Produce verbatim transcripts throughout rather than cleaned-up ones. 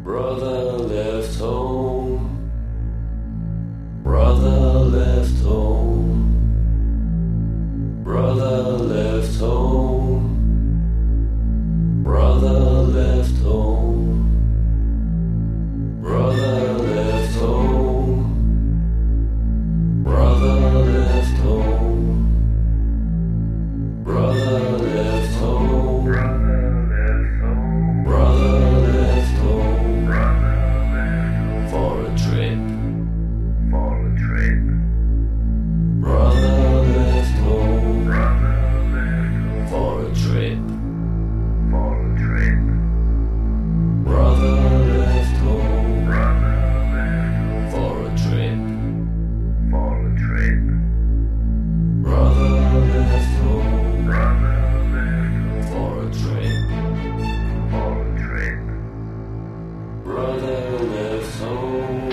Brother left home, brother left home, brother left home, brother left home, brother left home, brother left home, brother left home, brother left home for a trip, for a trip. Brother left home for a trip, for a trip. Brother left home for a trip, for a trip. Brother left home for a trip, for a trip. Brother left home.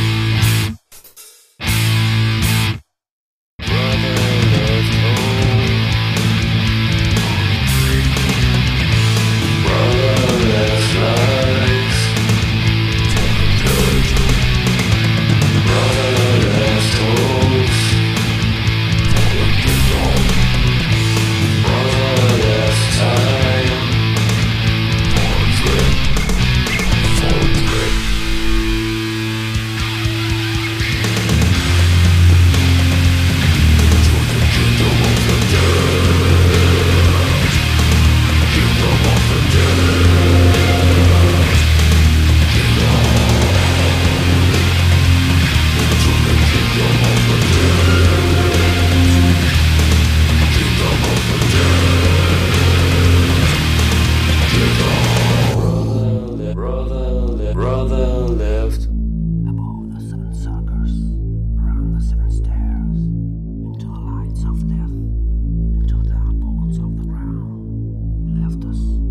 Brother left above the seven circles, around the seven stairs, into the lights of death, into the bones of the ground. He left us.